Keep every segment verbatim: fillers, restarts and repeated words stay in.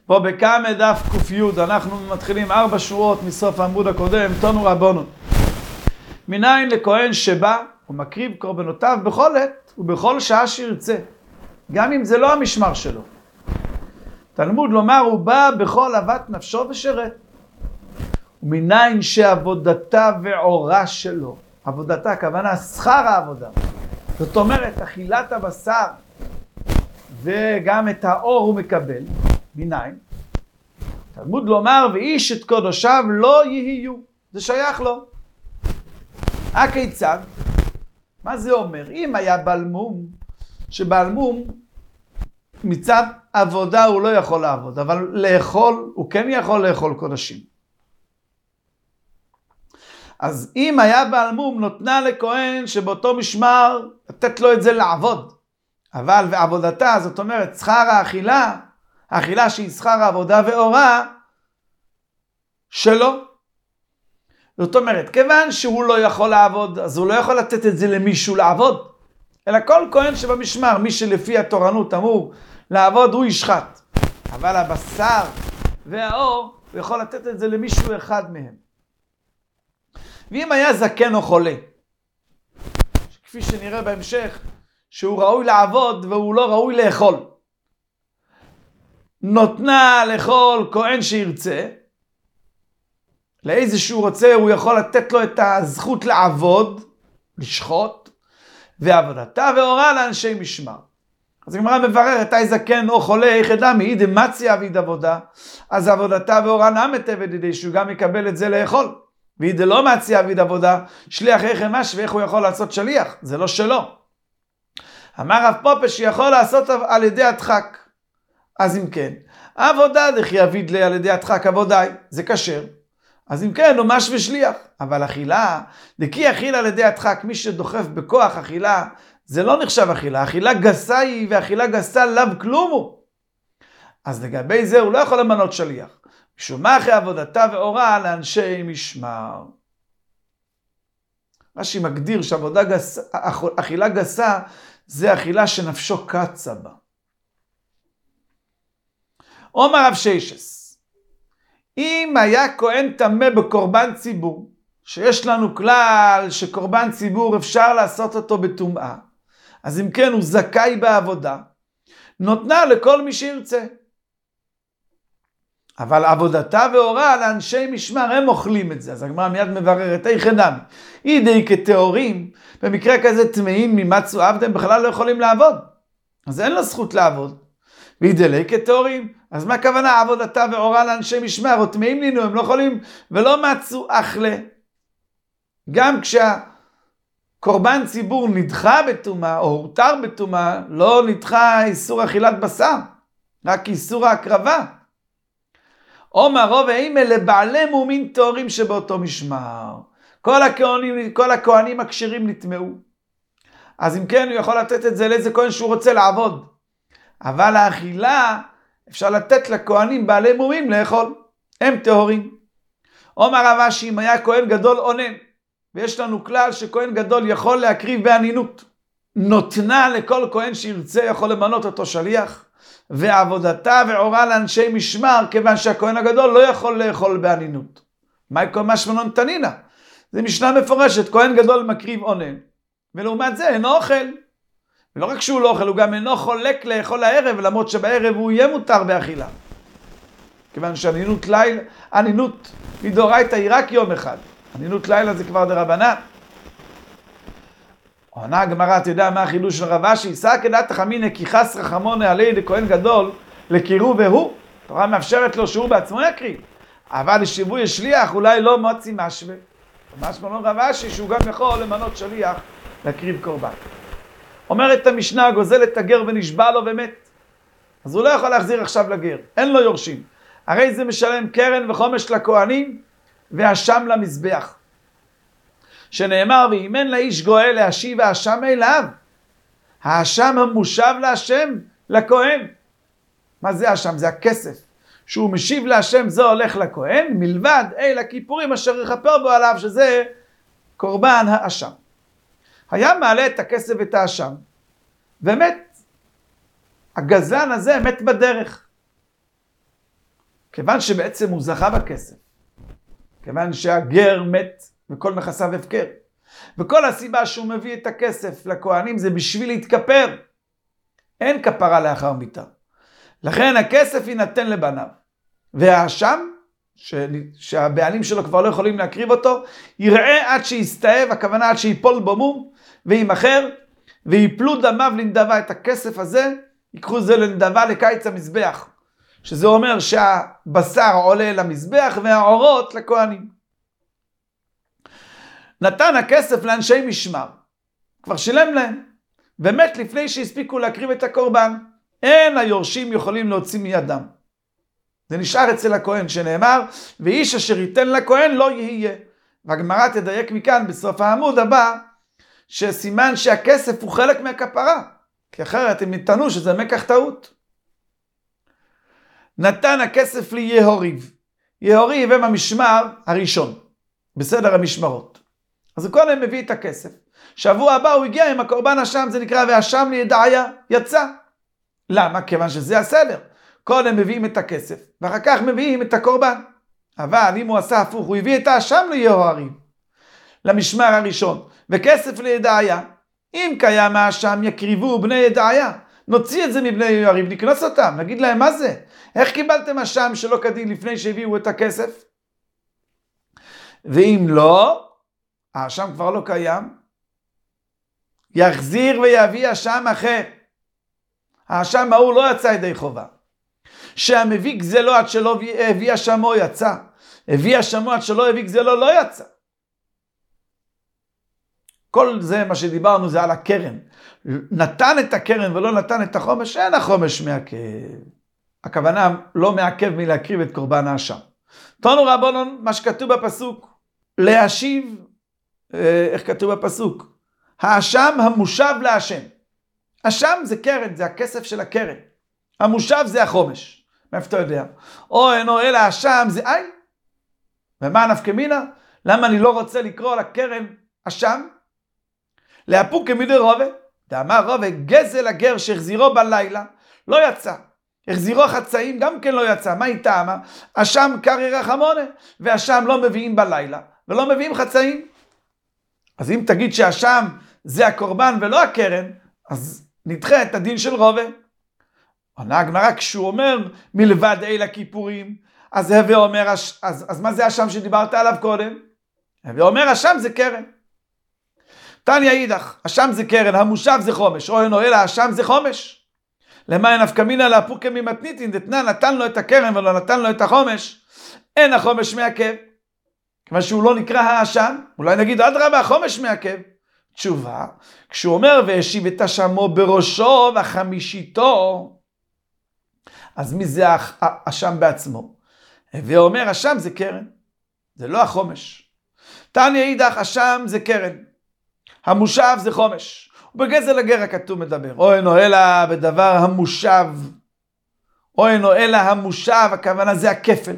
פה בכמה דף ק"י, אנחנו מתחילים ארבע שורות מסוף העמוד הקודם, תנו רבנו. מניין לכהן שבא ומקריב קורבנותיו בכל עת ובכל שעה שירצה, גם אם זה לא המשמר שלו. תלמוד לומר, הוא בא בכל אהבת נפשו ושרת. ומניין שעבודתה ועורה שלו, עבודתה, הכוונה שכר העבודה. זאת אומרת, אכילת הבשר וגם את האור הוא מקבל. מניין? תלמוד לומר, ואיש את קודשיו לא יהיו. זה שייך לו. הכיצד? מה זה אומר? אם היה בלמום, שבלמום מצד עבודה הוא לא יכול לעבוד, אבל לאכול, הוא כן יכול לאכול קודשים. אז אם היה בלמום, נותנה לכהן שבאותו משמר לתת לו את זה לעבוד. אבל ועבודתה, זאת אומרת, שכר האכילה, האכילה שהיא שכר העבודה ואורה שלו. זאת אומרת, כיוון שהוא לא יכול לעבוד, אז הוא לא יכול לתת את זה למישהו לעבוד. אלא כל כהן שבמשמר, מי שלפי התורנות אמור לעבוד, הוא ישחט. אבל הבשר והאור, הוא יכול לתת את זה למישהו אחד מהם. ואם היה זקן או חולה, כפי שנראה בהמשך, שהוא ראוי לעבוד והוא לא ראוי לאכול, נותנה לכל כהן שירצה, לאיזה שהוא רוצה, הוא יכול לתת לו את הזכות לעבוד, לשחוט, ועבודתה ואורה לאנשי משמר. אז הגמרא מבררת, אי זקן או חולה, איך ידע מאי דמציה אביד עבודה, אז עבודתה ואורה נמת עבד, שהוא גם יקבל את זה לאכול. ואי דלא מציה אביד עבודה, שליח איך אמש, ואיך הוא יכול לעשות שליח? זה לא שלו. אמר רב פופה שיכול לעשות על ידי הדחק. אז אם כן, עבודה דכי אביד לי על ידי הדחק עבודי, זה כשר. אז אם כן, הוא מש ושליח. אבל אכילה, דכי אכיל על ידי הדחק, מי שדוחף בכוח אכילה, זה לא נחשב אכילה. אכילה גסה היא, ואכילה גסה לאו כלום הוא. אז לגבי זה הוא לא יכול למנות שליח. משומחי עבודתה ואורה לאנשי משמר. רש"י מגדיר שעבודה גסה, אכילה גסה, זה אכילה שנפשו קצה בה. אומר רב ששת, אם היה כהן טמא בקורבן ציבור, שיש לנו כלל שקורבן ציבור אפשר לעשות אותו בטומאה, אז אם כן הוא זכאי בעבודה, נותנה לכל מי שירצה. אבל עבודתה ואורה לאנשי משמר, הם אוכלים את זה. אז הגמרא מיד מבררת, איך אדם, אידי כטהורים, במקרה כזה טמאים ממצו עבדם, בכלל לא יכולים לעבוד. אז אין לו זכות לעבוד. ואידי כטהורים, אז מה הכוונה עבודתה ואורה לאנשי משמר? או טמאים לינו, הם לא יכולים, ולא מצו אכלה. גם כשהקורבן ציבור נדחה בטומאה, או הותר בטומאה, לא נדחה איסור אכילת בשר, רק איסור ההקרבה. אומר רוב האימה לבעלי מומין טהורים שבאותו משמר. כל הכהנים, כל הכהנים הכשרים נטמאו. אז אם כן, הוא יכול לתת את זה לאיזה כהן שהוא רוצה לעבוד. אבל האכילה, אפשר לתת לכהנים בעלי מומים לאכול. הם טהורים. אומר רב אשי, אם היה כהן גדול אונן, ויש לנו כלל שכהן גדול יכול להקריב באנינות, נותנה לכל כהן שירצה יכול למנות אותו שליח, ועבודתה ועורה לאנשי משמר, כיוון שהכהן הגדול לא יכול לאכול באנינות. מה יקום משמעון תנינה? זה משנה מפורשת, כהן גדול מקריב אונן, ולעומת זה אינו אוכל. ולא רק שהוא לא אוכל, הוא גם אינו חולק לאכול הערב, למרות שבערב הוא יהיה מותר באכילה. כיוון שאנינות לילה, אנינות מדאורייתא היא רק יום אחד. אנינות לילה זה כבר דרבנן. עונה הגמרא, אתה יודע מה החידוש של רב אשי? סא כדעת חמינא כי חס רחמונא עלי לכהן גדול לקירוב והוא. התורה מאפשרת לו שהוא בעצמו יקריב. אבל לשיווי שליח אולי לא מוציא משווה. משמע לא רב אשי שהוא גם יכול למנות שליח להקריב קורבן. אומרת המשנה, גוזל את הגר ונשבע לו ומת. אז הוא לא יכול להחזיר עכשיו לגר. אין לו יורשים. הרי זה משלם קרן וחומש לכהנים והשם למזבח. שנאמר, ואם אין לאיש גואל להשיב האשם אליו. האשם המושב להשם, לכהן. מה זה האשם? זה הכסף. שהוא משיב להשם, זה הולך לכהן, מלבד אל הכיפורים אשר יכפר בו עליו, שזה קורבן האשם. היה מעלה את הכסף ואת האשם, ומת. הגזלן הזה מת בדרך. כיוון שבעצם הוא זכה בכסף, כיוון שהגר מת וכל נכסיו הפקר, וכל הסיבה שהוא מביא את הכסף לכהנים זה בשביל להתכפר, אין כפרה לאחר מיתה. לכן הכסף יינתן לבניו, והאשם, ש... שהבעלים שלו כבר לא יכולים להקריב אותו, יראה עד שיסתאב, הכוונה עד שיפול בו מום, וימחר, ויפלו דמיו לנדבה. את הכסף הזה, ייקחו זה לנדבה לקיץ המזבח, שזה אומר שהבשר עולה למזבח והעורות לכהנים. נתן הכסף לאנשי משמר, כבר שילם להם, ומת לפני שהספיקו להקריב את הקורבן. אין היורשים יכולים להוציא מידם. זה נשאר אצל הכהן, שנאמר, ואיש אשר ייתן לכהן לא יהיה. והגמרא תדייק מכאן בסוף העמוד הבא, שסימן שהכסף הוא חלק מהכפרה, כי אחרת הם יטענו שזה מקח טעות. נתן הכסף ליהוריב. יהוריב הם המשמר הראשון, בסדר המשמרות. אז הוא קודם מביא את הכסף. שבוע הבא הוא הגיע עם הקורבן אשם, זה נקרא והאשם לידעיה, יצא. למה? כיוון שזה הסדר. קודם מביאים את הכסף, ואחר כך מביאים את הקורבן. אבל אם הוא עשה הפוך, הוא הביא את האשם ליהוריב, למשמר הראשון, וכסף לידעיה. אם קיים האשם יקריבו בני ידעיה. נוציא את זה מבני יהוריב, נקנוס אותם, נגיד להם מה זה? איך קיבלתם אשם שלא כדין לפני שהביאו את הכסף? ואם לא, האשם כבר לא קיים, יחזיר ויביא אשם אחר. האשם ההוא לא יצא ידי חובה. שהמביא גזלו עד שלא הביא אשמו יצא. הביא אשמו עד שלא הביא גזלו לא יצא. כל זה מה שדיברנו זה על הקרן. נתן את הקרן ולא נתן את החומש, אין החומש מעכב. הכוונה לא מעכב מלהקריב את קורבן האשם. תנו רבונון, מה שכתוב בפסוק, להשיב, איך כתוב בפסוק? האשם המושב לאשם. אשם זה קרן, זה הכסף של הקרן. המושב זה החומש. מאיפה אתה יודע? או אינו אלא האשם זה אי. ומה נפקא מינה? למה אני לא רוצה לקרוא לקרן אשם? להפוק כמידי רובה. דאמר רובה, גזל הגר שהחזירו בלילה, לא יצא. החזירו חצאים, גם כן לא יצא. מה היא טעמה? אשם קרי רחמונה, ואשם לא מביאים בלילה, ולא מביאים חצאים. אז אם תגיד שאשם זה הקורבן ולא הקרן, אז נדחה את הדין של רובה. עונה הגמרא, כשהוא אומר מלבד אלה כיפורים, אז הווה אומר, אז, אז מה זה אשם שדיברת עליו קודם? הווה אומר, אשם זה קרן. תניא אידך, אשם זה קרן, המושב זה חומש, או אינו אלא אשם זה חומש. למה נפקא מינה להפוקא ממתניתין, דתנן נתן לו את הקרן ולא נתן לו את החומש, אין החומש מעכב. כיוון שהוא לא נקרא האשם, אולי נגיד אדרבה, החומש מעכב. תשובה, כשהוא אומר והשיב את אשמו בראשו וחמישיתו, אז מי זה האשם בעצמו? ואומר אשם זה קרן, זה לא החומש. תניא אידך, אשם זה קרן, המושב זה חומש. ובגזל הגר הכתוב מדבר, או אינו אלא בדבר המושב, או אינו אלא המושב, הכוונה זה הכפל.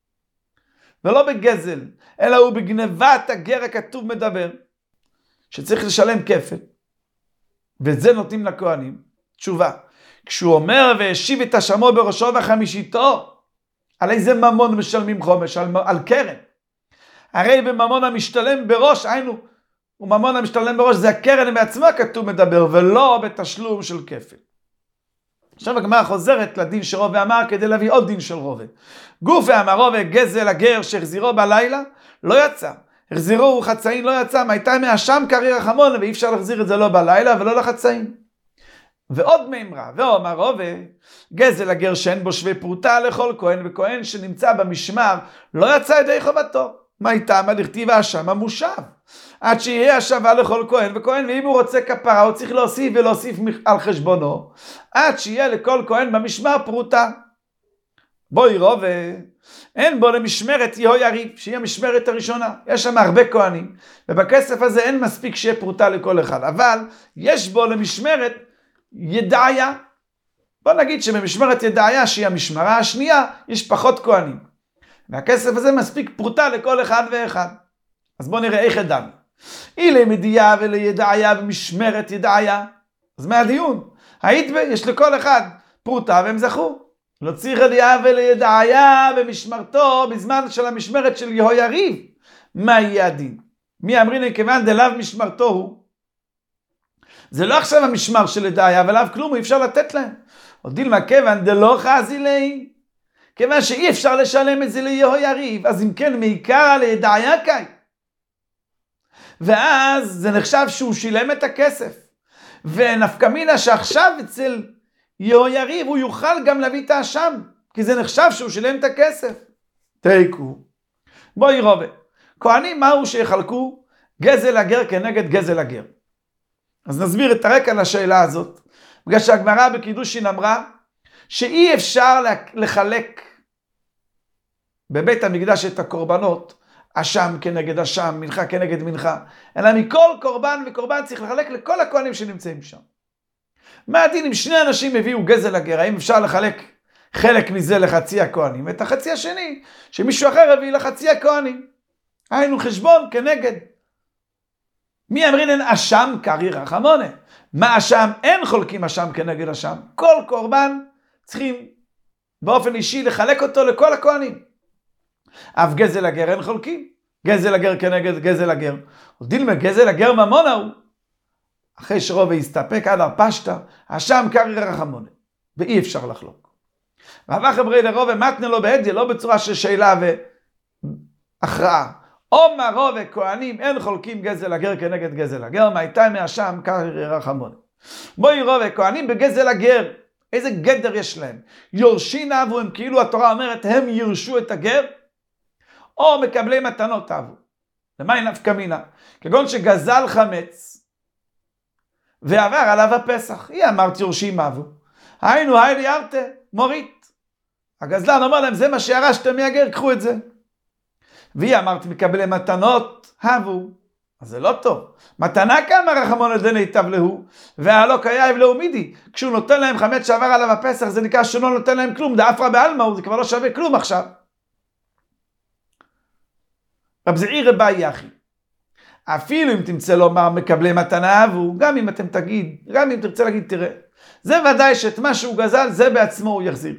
ולא בגזל, אלא הוא בגנבת הגר הכתוב מדבר, שצריך לשלם כפל. ואת זה נותנים לכהנים. תשובה, כשהוא אומר והשיב את אשמו בראשו וחמישיתו, על איזה ממון משלמים חומש? על, על קרן. הרי בממון המשתלם בראש, היינו, וממון המשתלם בראש זה הקרן בעצמו כתוב מדבר, ולא בתשלום של כפל. עכשיו הגמרא חוזרת לדין של רובה אמר, כדי להביא עוד דין של רובה. גוף ואמר רובה, גזל הגר שהחזירו בלילה, לא יצא. החזירו חצאים לא יצא, מה הייתה מהאשם קרי רחמונה, ואי אפשר להחזיר את זה לא בלילה ולא לחצאים. ועוד מימרה, ואומר רובה, גזל הגר שאין בו שווה פרוטה לכל כהן, וכהן שנמצא במשמר לא יצא ידי חובתו. מה הייתה? מה לכתיב האשם המושב. עד שיהיה השווה לכל כהן וכהן, ואם הוא רוצה כפרה, הוא צריך להוסיף ולהוסיף על חשבונו, עד שיהיה לכל כהן במשמר פרוטה. בואי רובה, אין בו למשמרת יהויריב, שהיא המשמרת הראשונה. יש שם הרבה כהנים, ובכסף הזה אין מספיק שיהיה פרוטה לכל אחד, אבל יש בו למשמרת ידעיה. בוא נגיד שבמשמרת ידעיה, שהיא המשמרה השנייה, יש פחות כהנים. והכסף הזה מספיק פרוטה לכל אחד ואחד. אז בוא נראה איך ידענו. אילי מדיעה ולידעיה במשמרת ידעיה. אז מה הדיון? היית ב... יש לכל אחד פרוטה והם זכו. לא צריך אליהו ולידעיה במשמרתו, בזמן של המשמרת של יהויריב. מה יהיה הדין? מי אמרינן כיוון דלאו משמרתו הוא? זה לא עכשיו המשמר של ידעיה, ולאו כלום, אי אפשר לתת להם. או דילמה כיוון דלא חזי לי, כיוון שאי אפשר לשלם את זה ליהויריב, אז אם כן מעיקר לידעיה קאי. ואז זה נחשב שהוא שילם את הכסף. ונפקא מינה שעכשיו אצל יהויריב הוא יוכל גם להביא את האשם, כי זה נחשב שהוא שילם את הכסף. תיקו. בואי רובה. כהנים מהו שיחלקו גזל הגר כנגד גזל הגר? אז נסביר את הרקע לשאלה הזאת. בגלל שהגמרא בקידושין אמרה שאי אפשר לחלק בבית המקדש את הקורבנות, אשם כנגד אשם, מנחה כנגד מנחה, אלא מכל קורבן וקורבן צריך לחלק לכל הכהנים שנמצאים שם. מה הדין אם שני אנשים הביאו גזל הגר? האם אפשר לחלק חלק מזה לחצי הכהנים? את החצי השני, שמישהו אחר הביא לחצי הכהנים. היינו חשבון כנגד. מי אמרינן אשם קרי רחמונה? מה אשם? אין חולקים אשם כנגד אשם. כל קורבן צריכים באופן אישי לחלק אותו לכל הכהנים. אף גזל הגר אין חולקים. גזל הגר כנגד גזל הגר. דילמה גזל הגר ממונה הוא. אחרי שרובה הסתפק עד הרפשטה, אשם קרי רחמונה. ואי אפשר לחלוק. רבח אברי לרובה מתנה לו בהדיה, לא בצורה של שאלה והכרעה. אומר רובה כהנים אין חולקים גזל הגר כנגד גזל הגר, מהייתה מאשם קרי רחמונה. בואי רובה כהנים בגזל הגר, איזה גדר יש להם? יורשין אבו, הם כאילו התורה אומרת הם ירשו את הגר, או מקבלי מתנות אבו. למה היא נפקא מינה? כגון שגזל חמץ ועבר עליו הפסח, היא אמרת יורשים אבו, היינו היילי ארתה מורית. הגזלן אומר להם זה מה שירשתם מהגר, קחו את זה. והיא אמרת מקבלי מתנות אבו, אז זה לא טוב. מתנה כמה רחמון דני היטב להו, והלא קייב להו מידי. כשהוא נותן להם חמץ שעבר עליו הפסח, זה נקרא שהוא לא נותן להם כלום, דאפרה בעלמא, זה כבר לא שווה כלום עכשיו. רב זעיר רבי אחי, אפילו אם תמצא לומר מקבלי מתנה אבו, גם אם אתם תגיד, גם אם תרצה להגיד תראה, זה ודאי שאת מה שהוא גזל, זה בעצמו הוא יחזיר.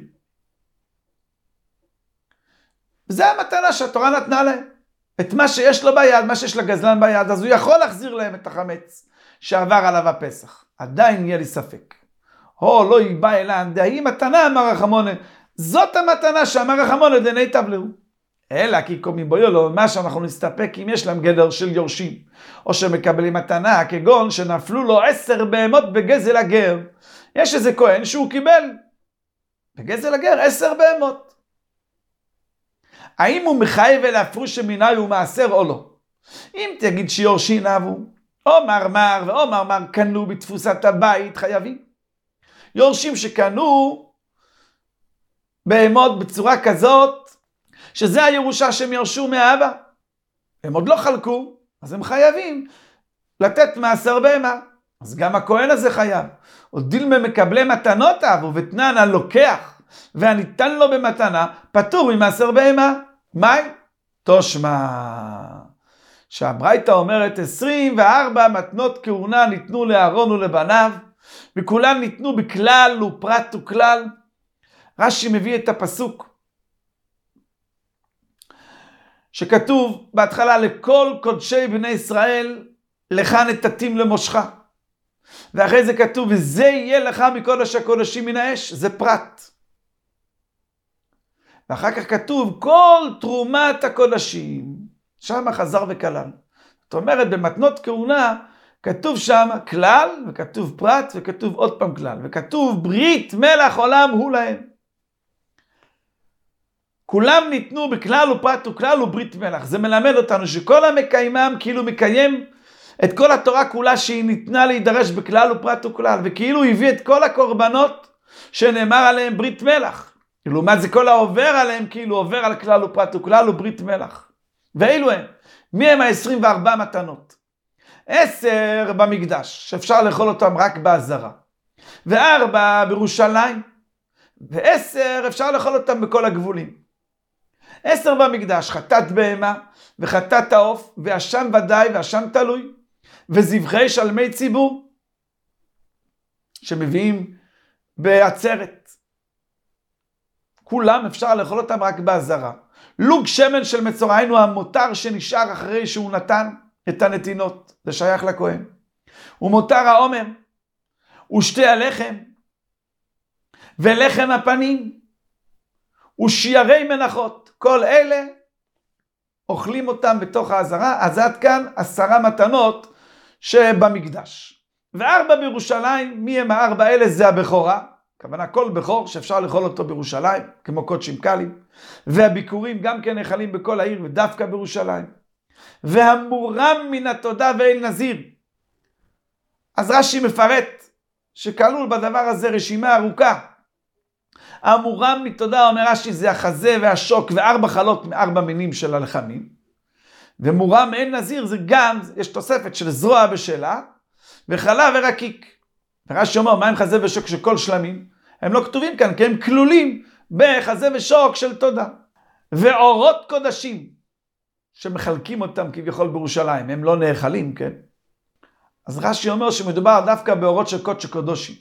וזה המתנה שהתורה נתנה להם. את מה שיש לו ביד, מה שיש לגזלן ביד, אז הוא יכול להחזיר להם את החמץ שעבר עליו הפסח. עדיין יהיה לי ספק. הו, לא ייבא אלן, דהי מתנה אמר רחמונה. זאת המתנה שאמר רחמונה דני תבלהו. אלא כי קומי בו יולו, מה שאנחנו נסתפק אם יש להם גדר של יורשים, או שמקבלים מתנה, כגון שנפלו לו עשר בהמות בגזל הגר. יש איזה כהן שהוא קיבל בגזל הגר עשר בהמות. האם הוא מחייב אל הפרוש שמינאי הוא מעשר או לא? אם תגיד שיורשין אבו, או מרמר ואו מרמר קנו בתפוסת הבית חייבים. יורשים שקנו בהמות בצורה כזאת, שזה הירושה שהם ירשו מהאבא. הם עוד לא חלקו, אז הם חייבים לתת מעשר בהמה. אז גם הכהן הזה חייב. עוד דילמה מקבלי מתנות אבו ותנן הלוקח, והניתן לו במתנה, פטור ממעשר בהמה. מהי? תושמע. שהברייתא אומרת, עשרים וארבע מתנות כהונה ניתנו לאהרון ולבניו, וכולן ניתנו בכלל ופרט וכלל. רש"י מביא את הפסוק, שכתוב בהתחלה לכל קודשי בני ישראל, לך נתתים למושך. ואחרי זה כתוב, וזה יהיה לך מקודש הקודשים מן האש, זה פרט. ואחר כך כתוב, כל תרומת הקודשים, שם חזר וכלל. זאת אומרת, במתנות כהונה, כתוב שם כלל, וכתוב פרט, וכתוב עוד פעם כלל, וכתוב ברית מלח עולם הוא להם. כולם ניתנו בכלל ופרט וכלל וברית מלח. זה מלמד אותנו שכל המקיימם כאילו מקיים את כל התורה כולה שהיא ניתנה להידרש בכלל ופרט וכלל, וכאילו הביא את כל הקורבנות שנאמר עליהם ברית מלח. לעומת זה כל העובר עליהם כאילו עובר על כלל ופרט וכלל וברית מלח. ואילו הם, מי הם ה-עשרים וארבע מתנות? עשר במקדש, שאפשר לאכול אותם רק בעזרה. וארבע בירושלים. ועשר אפשר לאכול אותם בכל הגבולים. עשר במקדש, חטאת בהמה, וחטאת העוף, ואשם ודאי, ואשם תלוי, וזבחי שלמי ציבור, שמביאים בעצרת. כולם אפשר לאכול אותם רק בעזרה. לוג שמן של מצורע, היינו המותר שנשאר אחרי שהוא נתן את הנתינות, זה שייך לכהן. ומותר העומר, ושתי הלחם, ולחם הפנים, ושיירי מנחות, כל אלה אוכלים אותם בתוך העזרה. אז עד כאן עשרה מתנות שבמקדש. וארבע בירושלים, מי הם הארבע האלה? זה הבכורה, הכוונה כל בכור שאפשר לאכול אותו בירושלים, כמו קודשים קלים, והביקורים גם כן נאכלים בכל העיר ודווקא בירושלים. והמורם מן התודה ואל נזיר. אז רש"י מפרט שכלול בדבר הזה רשימה ארוכה. המורם מתודה, אומר רש"י, זה החזה והשוק וארבע חלות מארבע מינים של הלחמים. ומורם אל נזיר זה גם, יש תוספת של זרוע בשלה, וחלה ורקיק. ורש"י אומר, מה עם חזה ושוק של כל שלמים? הם לא כתובים כאן, כי הם כלולים בחזה ושוק של תודה. ואורות קודשים, שמחלקים אותם כביכול בירושלים, הם לא נאכלים, כן? אז רש"י אומר שמדובר דווקא באורות של קודש קודשים.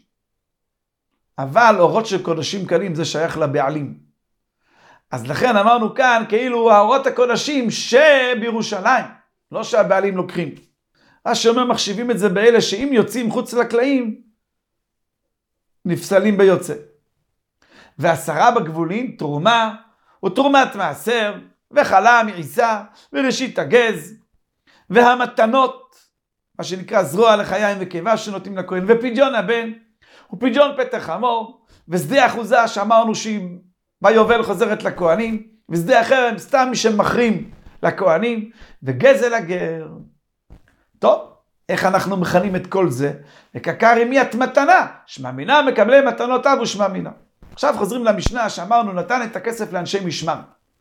אבל אורות של קודשים קלים זה שייך לבעלים. אז לכן אמרנו כאן, כאילו האורות הקודשים שבירושלים, לא שהבעלים לוקחים. רש"י אומר, מחשיבים את זה באלה שאם יוצאים חוץ לקלעים, נפסלים ביוצא. ועשרה בגבולים, תרומה, ותרומת מעשר, וחלה מעיסה, וראשית הגז, והמתנות, מה שנקרא זרוע לחיים וקיבה שנותנים לכהן, ופדיון הבן, ופדיון פתח חמור, ושדה אחוזה שאמרנו שהיא ביובל חוזרת לכהנים, ושדה החרם סתם מי שמחרים לכהנים, וגזל הגר. טוב, איך אנחנו מכנים את כל זה? וכקר עם מיית מתנה, שמאמינה מקבלי מתנות אב ושמאמינה. עכשיו חוזרים למשנה שאמרנו נתן את הכסף לאנשי משמר.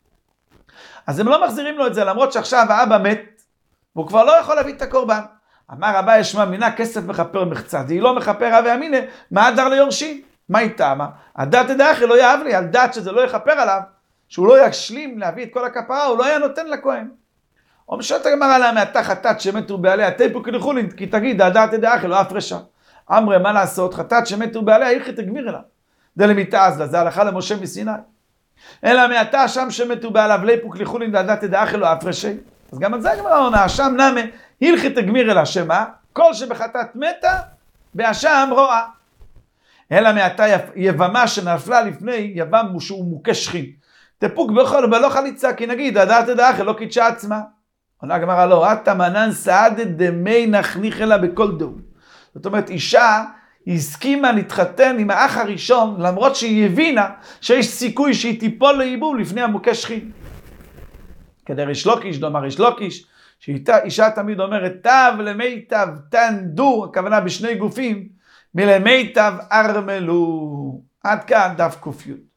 אז הם לא מחזירים לו את זה, למרות שעכשיו האבא מת, והוא כבר לא יכול להביא את הקורבן. אמר רבה יש מאמינה כסף מחפר מחצה, והיא לא מחפר אבי אמינה, מה הדר ליורשים? מה היא טעמה? הדת דאחי לא יאהב לי, על דת שזה לא יחפר עליו, שהוא לא ישלים להביא את כל הכפרה, הוא לא היה נותן לכהן. או משאת הגמרא לה מעתה חטאת שמתו בעליה, תיפו כלכולין, כי תגיד, הדת דאחי לא הפרשה. אמרי, מה לעשות? חטאת שמתו בעליה, הלכי תגמיר אליו. זה למיתה אז לה, זה הלכה למשה מסיני. אלא מעתה שם שמתו בעליו, ליפו כלכולין, הדת דאחי לא הפרשה. אז גם על זה הגמרא עונה, שם נמה, הלכי תגמיר אלה, שמה? כל שבחטאת מתה, באשם רואה. אלא מעתה יבמה שנפלה לפני יבם שהוא מוכה שכין. תפוק בכל ובלא חליצה, כי נגיד, הדת דאחי לא קידשה עצמה. עונה הגמרא לא, אתה מנן סעדת דמי נחניך לה בכל דו. זאת אומרת, אישה הסכימה להתחתן עם האח הראשון, למרות שהיא הבינה שיש סיכוי שהיא תיפול לאיבום לפני המוכה שכין. כדי ריש לוקיש, דומר ריש לוקיש, שאישה תמיד אומרת, תב למיטב תנדו, הכוונה בשני גופים, מלמיטב ארמלו. עד כאן דף קופיות.